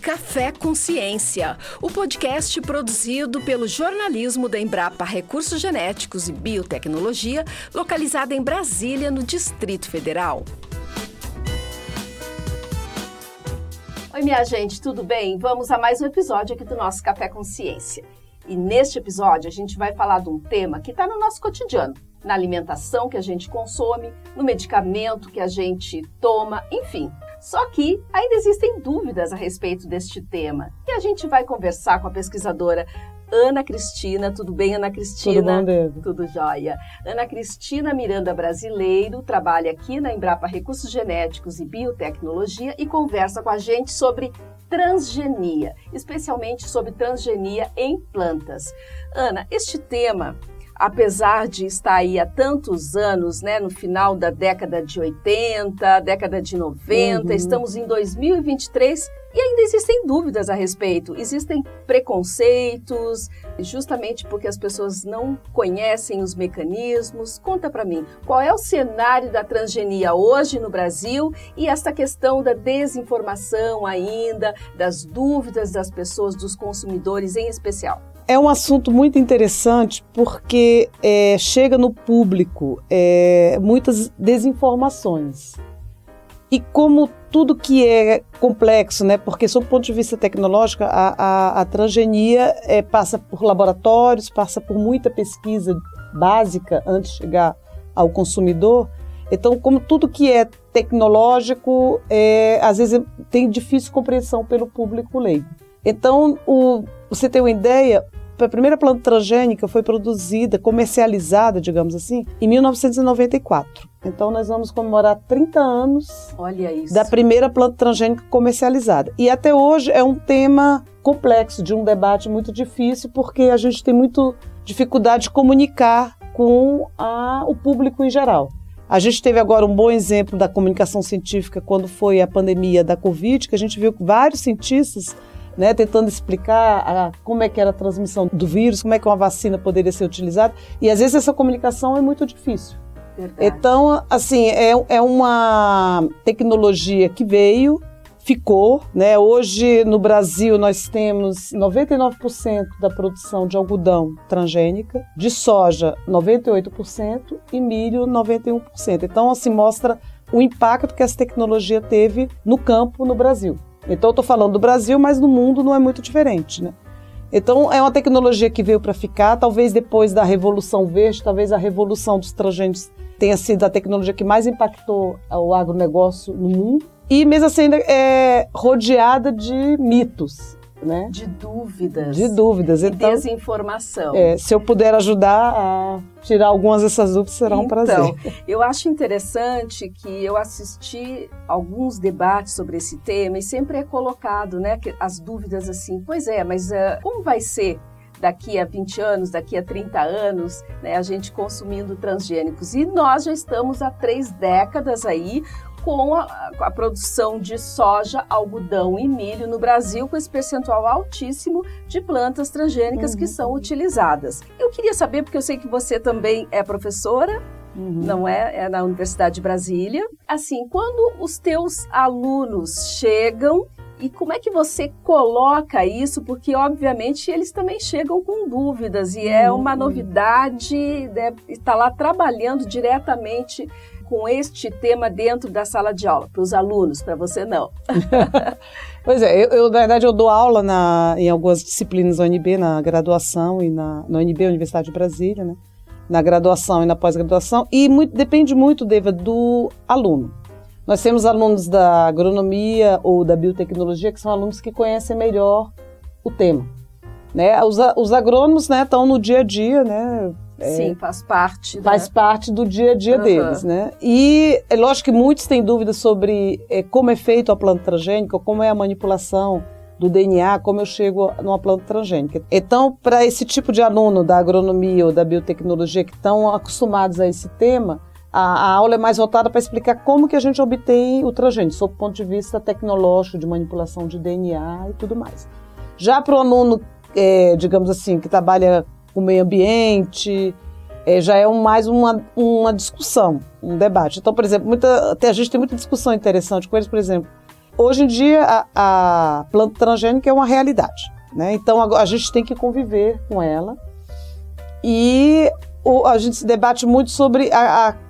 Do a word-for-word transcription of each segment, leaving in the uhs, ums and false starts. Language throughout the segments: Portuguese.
Café Consciência, o podcast produzido pelo jornalismo da Embrapa Recursos Genéticos e Biotecnologia, localizada em Brasília, no Distrito Federal. Oi, minha gente, tudo bem? Vamos a mais um episódio aqui do nosso Café Consciência. E neste episódio a gente vai falar de um tema que está no nosso cotidiano, na alimentação que a gente consome, no medicamento que a gente toma, enfim. Só que ainda existem dúvidas a respeito deste tema. E a gente vai conversar com a pesquisadora Ana Cristina. Tudo bem, Ana Cristina? Tudo bom, Dedo? Tudo jóia. Ana Cristina Miranda Brasileiro trabalha aqui na Embrapa Recursos Genéticos e Biotecnologia e conversa com a gente sobre transgenia, especialmente sobre transgenia em plantas. Ana, este tema, apesar de estar aí há tantos anos, né, no final da década de oitenta, década de noventa, uhum. Estamos em dois mil e vinte e três e ainda existem dúvidas a respeito. Existem preconceitos, justamente porque as pessoas não conhecem os mecanismos. Conta para mim, qual é o cenário da transgenia hoje no Brasil e esta questão da desinformação ainda, das dúvidas das pessoas, dos consumidores em especial? É um assunto muito interessante porque é, chega no público é, muitas desinformações. E como tudo que é complexo, né, porque sob o ponto de vista tecnológico, a, a, a transgenia é, passa por laboratórios, passa por muita pesquisa básica antes de chegar ao consumidor. Então, como tudo que é tecnológico, é, às vezes tem difícil compreensão pelo público leigo. Então, o, você tem uma ideia, a primeira planta transgênica foi produzida, comercializada, digamos assim, em mil novecentos e noventa e quatro. Então, nós vamos comemorar trinta anos Olha isso. da primeira planta transgênica comercializada. E até hoje é um tema complexo, de um debate muito difícil, porque a gente tem muita dificuldade de comunicar com a, o público em geral. A gente teve agora um bom exemplo da comunicação científica quando foi a pandemia da Covid, que a gente viu vários cientistas, né, tentando explicar a, como é que era a transmissão do vírus, como é que uma vacina poderia ser utilizada, e às vezes essa comunicação é muito difícil. Verdade. Então, assim, é, é uma tecnologia que veio, ficou, né? Hoje no Brasil nós temos noventa e nove por cento da produção de algodão transgênica, de soja noventa e oito por cento e milho noventa e um por cento. Então, assim, mostra o impacto que essa tecnologia teve no campo no Brasil. Então, eu estou falando do Brasil, mas no mundo não é muito diferente, né? Então, é uma tecnologia que veio para ficar, talvez depois da Revolução Verde, talvez a revolução dos transgênicos tenha sido a tecnologia que mais impactou o agronegócio no mundo. E mesmo assim, ainda é rodeada de mitos, né? De dúvidas. De dúvidas. E então, desinformação. É, se eu puder ajudar a tirar algumas dessas dúvidas, será um então, prazer. Eu acho interessante que eu assisti alguns debates sobre esse tema e sempre é colocado, né, que as dúvidas assim, pois é, mas uh, como vai ser daqui a vinte anos, daqui a trinta anos, né, a gente consumindo transgênicos? E nós já estamos há três décadas aí com a, a produção de soja, algodão e milho no Brasil, com esse percentual altíssimo de plantas transgênicas uhum. que são utilizadas. Eu queria saber, porque eu sei que você também é professora, uhum. não é? É na Universidade de Brasília. Assim, quando os teus alunos chegam, e como é que você coloca isso? Porque, obviamente, eles também chegam com dúvidas e é uma novidade, né, estar lá trabalhando diretamente com este tema dentro da sala de aula, para os alunos, para você não. Pois é, eu, eu, na verdade eu dou aula na, em algumas disciplinas da U N B, na graduação e na, na U N B, Universidade de Brasília, né? Na graduação e na pós-graduação, e muito, depende muito, Deva, do aluno. Nós temos alunos da agronomia ou da biotecnologia que são alunos que conhecem melhor o tema, né? Os, os agrônomos, né, estão no dia a dia, né? Sim, faz parte. Faz né? parte do dia a dia uhum. deles, né? E é lógico que muitos têm dúvidas sobre é, como é feito a planta transgênica, como é a manipulação do D N A, como eu chego numa planta transgênica. Então, para esse tipo de aluno da agronomia ou da biotecnologia que estão acostumados a esse tema, a, a aula é mais voltada para explicar como que a gente obtém o transgênico, sob o ponto de vista tecnológico, de manipulação de D N A e tudo mais. Já para o aluno, é, digamos assim, que trabalha com o meio ambiente, é, já é um, mais uma, uma discussão, um debate. Então, por exemplo, muita, até a gente tem muita discussão interessante com eles, por exemplo, hoje em dia a, a planta transgênica é uma realidade, né? Então a, a gente tem que conviver com ela e o, a gente se debate muito sobre a, a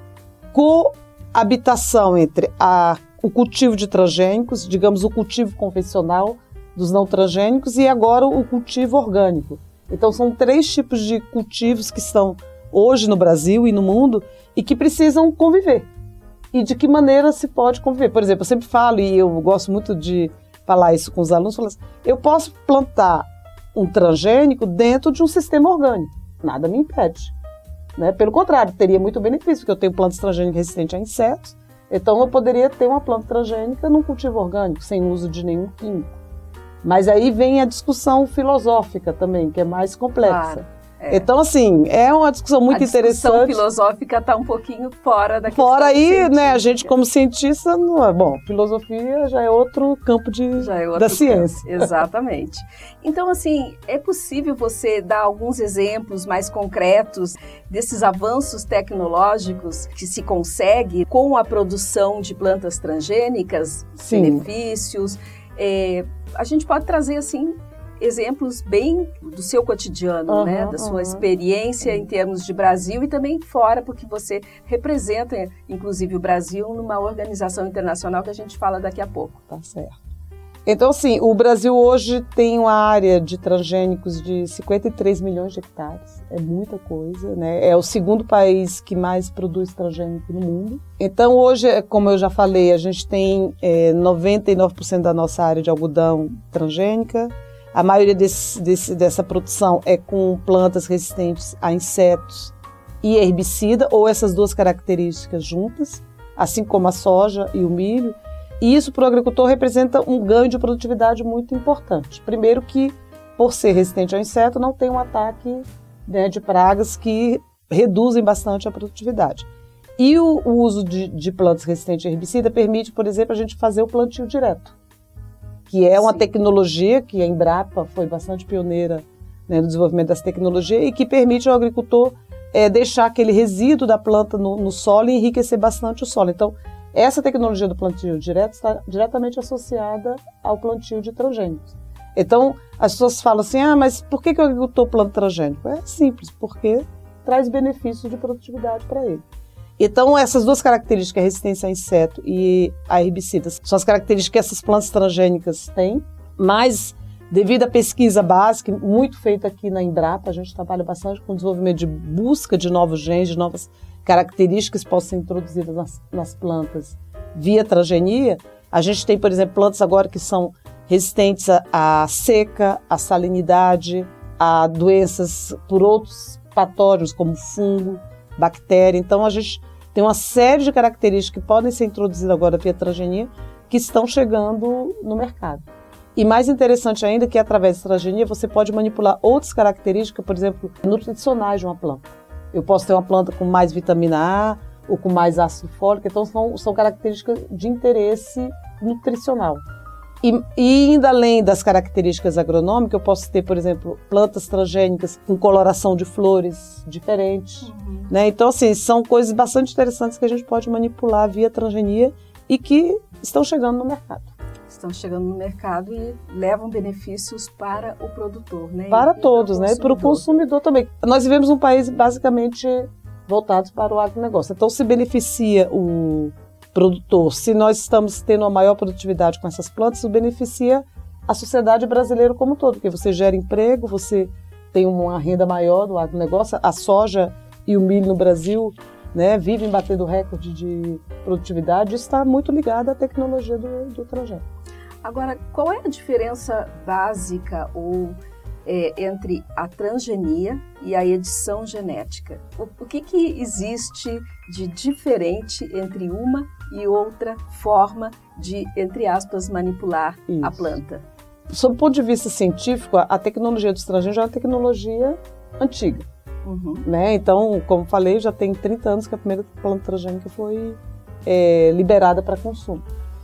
coabitação entre a, o cultivo de transgênicos, digamos o cultivo convencional dos não transgênicos e agora o cultivo orgânico. Então são três tipos de cultivos que estão hoje no Brasil e no mundo e que precisam conviver. E de que maneira se pode conviver? Por exemplo, eu sempre falo, e eu gosto muito de falar isso com os alunos, falo assim, eu posso plantar um transgênico dentro de um sistema orgânico, nada me impede. Né? Pelo contrário, teria muito benefício, porque eu tenho plantas transgênicas resistentes a insetos, então eu poderia ter uma planta transgênica num cultivo orgânico, sem uso de nenhum químico. Mas aí vem a discussão filosófica também, que é mais complexa. Claro. É. Então, assim, é uma discussão muito interessante. A discussão filosófica está um pouquinho fora da questão Fora aí, científica. Né, a gente como cientista, não é bom, filosofia já é outro campo de, já é outro da campo. Ciência. Exatamente. Então, assim, é possível você dar alguns exemplos mais concretos desses avanços tecnológicos que se consegue com a produção de plantas transgênicas, Sim. benefícios? É, a gente pode trazer, assim, exemplos bem do seu cotidiano, uhum, né? Da sua uhum. experiência em termos de Brasil e também fora, porque você representa, inclusive, o Brasil numa organização internacional que a gente fala daqui a pouco. Tá certo. Então, assim, o Brasil hoje tem uma área de transgênicos de cinquenta e três milhões de hectares. É muita coisa, né? É o segundo país que mais produz transgênico no mundo. Então, hoje, como eu já falei, a gente tem é, noventa e nove por cento da nossa área de algodão transgênica. A maioria desse, desse, dessa produção é com plantas resistentes a insetos e herbicida, ou essas duas características juntas, assim como a soja e o milho. E isso para o agricultor representa um ganho de produtividade muito importante. Primeiro que, por ser resistente ao inseto, não tem um ataque, né, de pragas que reduzem bastante a produtividade. E o, o uso de, de plantas resistentes a herbicida permite, por exemplo, a gente fazer o plantio direto, que é uma Sim. tecnologia que a Embrapa foi bastante pioneira, né, no desenvolvimento dessa tecnologia e que permite ao agricultor é, deixar aquele resíduo da planta no, no solo e enriquecer bastante o solo. Então, essa tecnologia do plantio direto está diretamente associada ao plantio de transgênicos. Então, as pessoas falam assim, ah, mas por que, que o agricultor planta transgênico? É simples, porque traz benefícios de produtividade para ele. Então, essas duas características, a resistência a inseto e a herbicidas, são as características que essas plantas transgênicas têm, mas devido à pesquisa básica, muito feita aqui na Embrapa, a gente trabalha bastante com o desenvolvimento de busca de novos genes, de novas características que possam ser introduzidas nas, nas plantas via transgenia. A gente tem, por exemplo, plantas agora que são resistentes à seca, à salinidade, a doenças por outros patógenos, como fungo, bactéria. Então, a gente tem uma série de características que podem ser introduzidas agora via transgenia que estão chegando no mercado. E mais interessante ainda que, através da transgenia, você pode manipular outras características, por exemplo, nutricionais de uma planta. Eu posso ter uma planta com mais vitamina A ou com mais ácido fólico, então são, são características de interesse nutricional. E, e indo além das características agronômicas, eu posso ter, por exemplo, plantas transgênicas com coloração de flores diferentes. Uhum. Né? Então, assim, são coisas bastante interessantes que a gente pode manipular via transgenia e que estão chegando no mercado. Estão chegando no mercado e levam benefícios para o produtor, né? Para e todos, né? E para o consumidor também. Nós vivemos um país basicamente voltado para o agronegócio. Então, se beneficia o produtor. Se nós estamos tendo uma maior produtividade com essas plantas, isso beneficia a sociedade brasileira como um todo, porque você gera emprego, você tem uma renda maior do agronegócio. A soja e o milho no Brasil, né, vivem batendo recorde de produtividade. Isso está muito ligado à tecnologia do, do transgênico. Agora, qual é a diferença básica ou é, entre a transgenia e a edição genética? O, o que, que existe de diferente entre uma e outra forma de, entre aspas, manipular Isso. a planta? Sob o ponto de vista científico, a tecnologia dos transgênicos é uma tecnologia antiga. Uhum. Né? Então, como falei, já tem trinta anos que a primeira planta transgênica foi é, liberada para consumo.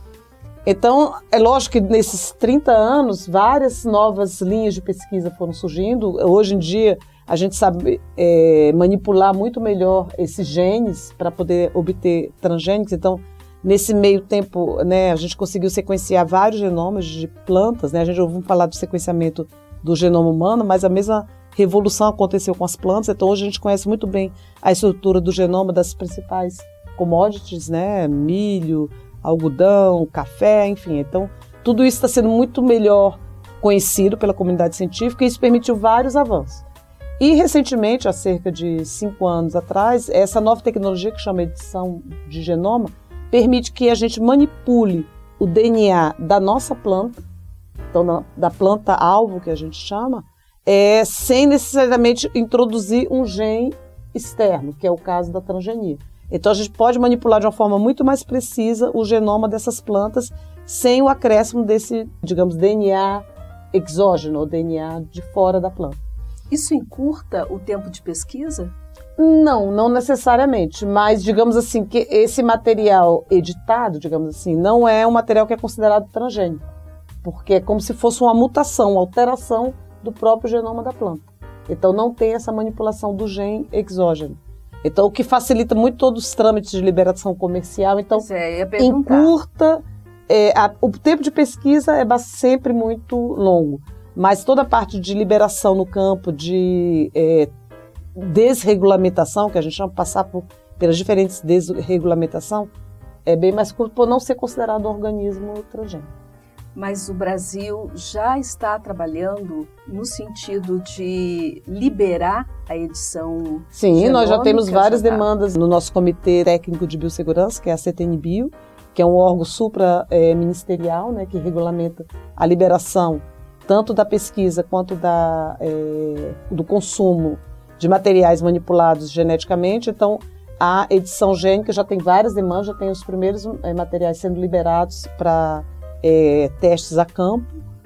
Então, é lógico que nesses trinta anos, várias novas linhas de pesquisa foram surgindo. Hoje em dia, a gente sabe é, manipular muito melhor esses genes para poder obter transgênicos. Então, Nesse meio tempo, né, a gente conseguiu sequenciar vários genomas de plantas, né? A gente ouviu falar do sequenciamento do genoma humano, mas a mesma revolução aconteceu com as plantas. Então, hoje a gente conhece muito bem a estrutura do genoma das principais commodities, né? Milho, algodão, café, enfim. Então, tudo isso está sendo muito melhor conhecido pela comunidade científica e isso permitiu vários avanços. E, recentemente, há cerca de cinco anos atrás, essa nova tecnologia que chama edição de genoma permite que a gente manipule o D N A da nossa planta, então da, da planta-alvo que a gente chama, é, sem necessariamente introduzir um gene externo, que é o caso da transgenia. Então a gente pode manipular de uma forma muito mais precisa o genoma dessas plantas sem o acréscimo desse, digamos, D N A exógeno, ou D N A de fora da planta. Isso encurta o tempo de pesquisa? Não, não necessariamente, mas digamos assim que esse material editado, digamos assim, não é um material que é considerado transgênico, porque é como se fosse uma mutação, uma alteração do próprio genoma da planta. Então não tem essa manipulação do gene exógeno. Então o que facilita muito todos os trâmites de liberação comercial, então é, encurta, é, a, o tempo de pesquisa é sempre muito longo, mas toda a parte de liberação no campo, de é, desregulamentação, que a gente chama de passar por, pelas diferentes desregulamentação, é bem mais curto por não ser considerado um organismo transgênico. Mas o Brasil já está trabalhando no sentido de liberar a edição Sim, genômica, nós já temos várias já tá. demandas no nosso Comitê Técnico de Biossegurança, que é a CETENI-Bio, que é um órgão supra-ministerial, né, que regulamenta a liberação tanto da pesquisa quanto da, é, do consumo de materiais manipulados geneticamente. Então, a edição gênica já tem várias demandas, já tem os primeiros é, materiais sendo liberados para é, testes a campo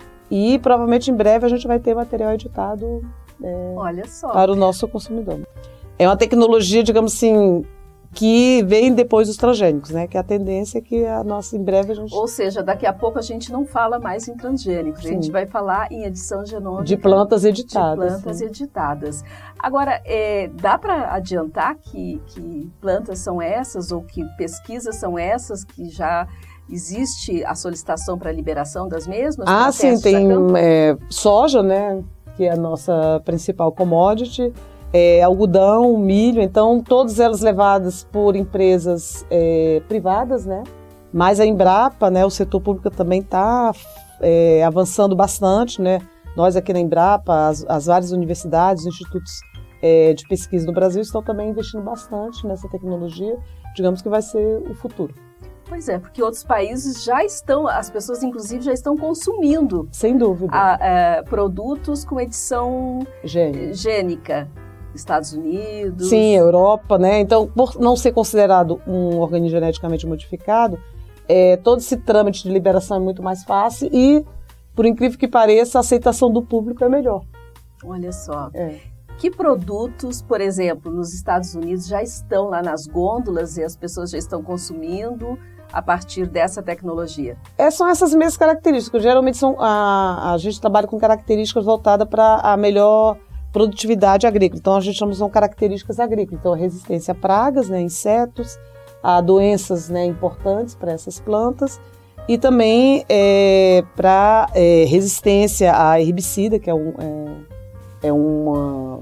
e provavelmente em breve a gente vai ter material editado é, Olha só. para o nosso consumidor. É uma tecnologia, digamos assim, que vem depois dos transgênicos, né? Que a tendência é que a nossa, em breve a gente... Ou seja, daqui a pouco a gente não fala mais em transgênicos, Sim. a gente vai falar em edição genômica de plantas editadas. De plantas sim. editadas. Agora, é, dá para adiantar que, que plantas são essas ou que pesquisas são essas que já existe a solicitação para a liberação das mesmas? Ah, sim, tem é, soja, né? Que é a nossa principal commodity. É, algodão, milho, então todas elas levadas por empresas é, privadas, né? Mas a Embrapa, né, o setor público também está é, avançando bastante, né? Nós aqui na Embrapa, as, as várias universidades, institutos é, de pesquisa no Brasil estão também investindo bastante nessa tecnologia, digamos que vai ser o futuro. Pois é, porque outros países já estão, as pessoas inclusive já estão consumindo Sem dúvida. A, a, produtos com edição Gênica. gênica. Estados Unidos. Sim, Europa, né? Então, por não ser considerado um organismo geneticamente modificado, é, todo esse trâmite de liberação é muito mais fácil e, por incrível que pareça, a aceitação do público é melhor. Olha só. É. Que produtos, por exemplo, nos Estados Unidos já estão lá nas gôndolas e as pessoas já estão consumindo a partir dessa tecnologia? É, são essas mesmas características. Geralmente são, a, a gente trabalha com características voltadas para a melhor produtividade agrícola. Então, a gente chama de características agrícolas. Então, a resistência a pragas, né, insetos, a doenças, né, importantes para essas plantas e também é, para é, resistência a herbicida, que é, um, é, é uma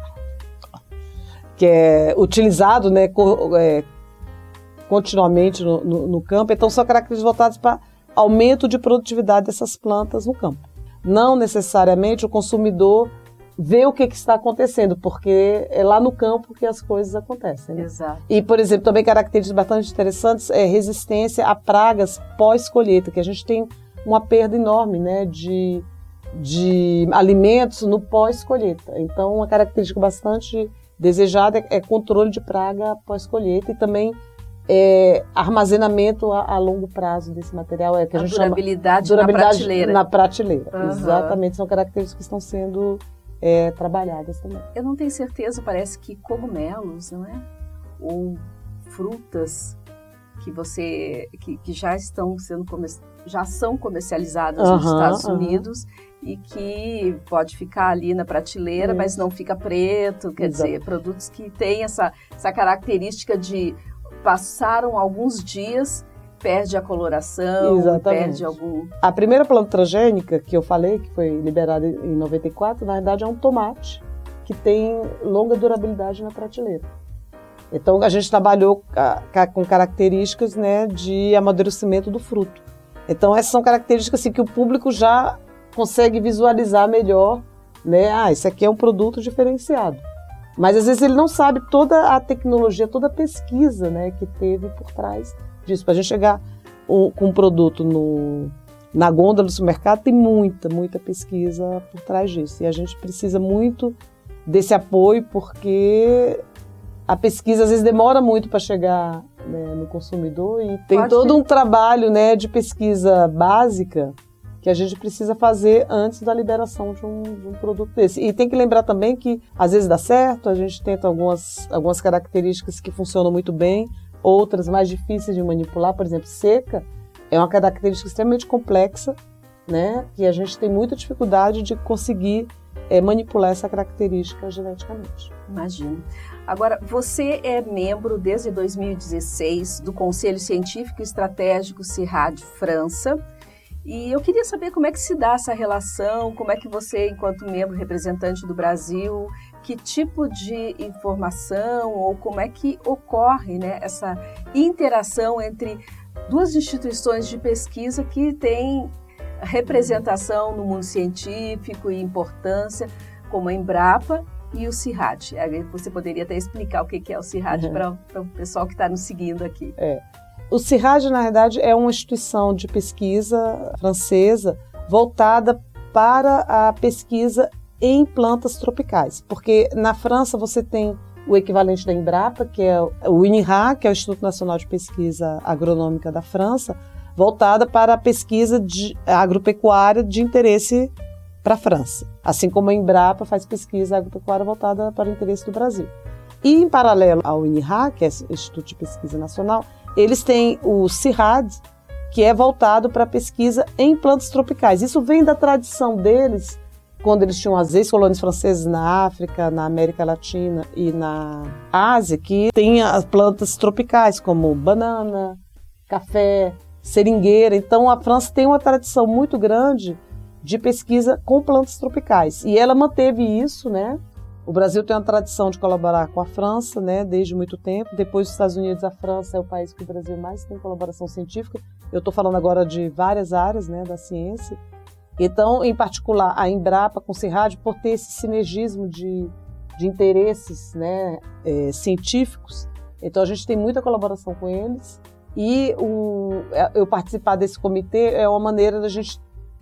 que é utilizado, né, co, é, continuamente no, no, no campo. Então, são características voltadas para aumento de produtividade dessas plantas no campo. Não necessariamente o consumidor ver o que, que está acontecendo, porque é lá no campo que as coisas acontecem. Né? Exato. E, por exemplo, também características bastante interessantes é resistência a pragas pós-colheita, que a gente tem uma perda enorme, né, de, de alimentos no pós-colheita. Então, uma característica bastante desejada é, é controle de praga pós-colheita e também é, armazenamento a, a longo prazo desse material. É, que a, a gente durabilidade, chama durabilidade na prateleira. Na prateleira, uhum. Exatamente, são características que estão sendo É, trabalhadas também. Eu não tenho certeza, parece que cogumelos, não é? Ou frutas que você que, que já estão sendo já são comercializadas uhum, nos Estados uhum. Unidos e que pode ficar ali na prateleira, Isso. mas não fica preto, quer Exato. dizer, produtos que têm essa, essa característica de passaram alguns dias perde a coloração, Exatamente. perde algum... A primeira planta transgênica que eu falei, que foi liberada em noventa e quatro, na verdade é um tomate que tem longa durabilidade na prateleira. Então a gente trabalhou com características, né, de amadurecimento do fruto. Então essas são características assim, que o público já consegue visualizar melhor, né? Ah, isso aqui é um produto diferenciado. Mas às vezes ele não sabe toda a tecnologia, toda a pesquisa, né, que teve por trás disso. Para a gente chegar um, com um produto no, na gôndola do supermercado, tem muita, muita pesquisa por trás disso. E a gente precisa muito desse apoio, porque a pesquisa às vezes demora muito para chegar, né, no consumidor, e tem Pode todo ser. um trabalho, né, de pesquisa básica que a gente precisa fazer antes da liberação de um, de um produto desse. E tem que lembrar também que às vezes dá certo, a gente tenta algumas, algumas características que funcionam muito bem, outras mais difíceis de manipular, por exemplo, seca é uma característica extremamente complexa, né, que a gente tem muita dificuldade de conseguir é, manipular essa característica geneticamente. Imagino. Agora, você é membro desde dois mil e dezesseis do Conselho Científico e Estratégico CIRAD França, e eu queria saber como é que se dá essa relação, como é que você, enquanto membro representante do Brasil, que tipo de informação ou como é que ocorre, né, essa interação entre duas instituições de pesquisa que têm representação no mundo científico e importância, como a Embrapa e o CIRAD. Você poderia até explicar o que é o CIRAD uhum. para o pessoal que está nos seguindo aqui. É. O CIRAD, na verdade, é uma instituição de pesquisa francesa voltada para a pesquisa em plantas tropicais. Porque na França você tem o equivalente da Embrapa, que é o INRA, que é o Instituto Nacional de Pesquisa Agronômica da França, voltada para a pesquisa de agropecuária de interesse para a França. Assim como a Embrapa faz pesquisa agropecuária voltada para o interesse do Brasil. E em paralelo ao INRA, que é o Instituto de Pesquisa Nacional, eles têm o CIRAD, que é voltado para a pesquisa em plantas tropicais. Isso vem da tradição deles, quando eles tinham as ex-colônias francesas na África, na América Latina e na Ásia, que tem as plantas tropicais, como banana, café, seringueira. Então a França tem uma tradição muito grande de pesquisa com plantas tropicais. E ela manteve isso, né? O Brasil tem uma tradição de colaborar com a França, né, desde muito tempo. Depois dos Estados Unidos, a França é o país que o Brasil mais tem colaboração científica. Eu estou falando agora de várias áreas, né, da ciência. Então, em particular, a Embrapa com o CIRAD, por ter esse sinergismo de, de interesses, né, é, científicos, então a gente tem muita colaboração com eles. E o, eu participar desse comitê é uma maneira da gente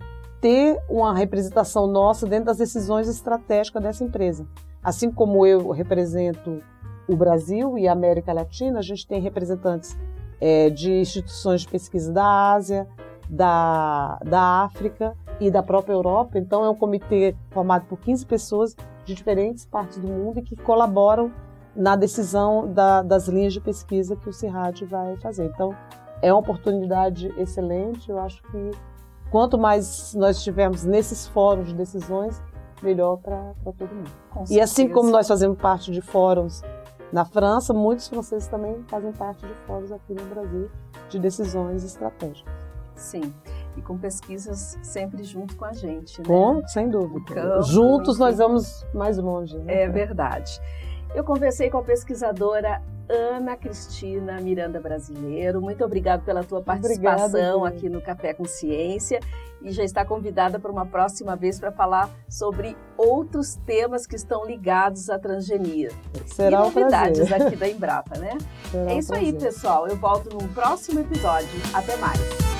ter uma representação nossa dentro das decisões estratégicas dessa empresa. Assim como eu represento o Brasil e a América Latina, a gente tem representantes é, de instituições de pesquisa da Ásia, da, da África e da própria Europa. Então é um comitê formado por quinze pessoas de diferentes partes do mundo e que colaboram na decisão da, das linhas de pesquisa que o CIRAD vai fazer. Então é uma oportunidade excelente. Eu acho que quanto mais nós estivermos nesses fóruns de decisões, melhor para todo mundo. E assim como nós fazemos parte de fóruns na França, muitos franceses também fazem parte de fóruns aqui no Brasil de decisões estratégicas. Sim, e com pesquisas sempre junto com a gente, né? Com, sem dúvida. Campo, Juntos nós vamos mais longe. Né? É verdade. Eu conversei com a pesquisadora Ana Cristina Miranda Brasileiro. Muito obrigada pela tua participação Obrigada, aqui no Café com Ciência. E já está convidada para uma próxima vez para falar sobre outros temas que estão ligados à transgenia. Será e novidades um prazer. aqui da Embrapa, né? Será é isso um aí, pessoal. Eu volto num próximo episódio. Até mais.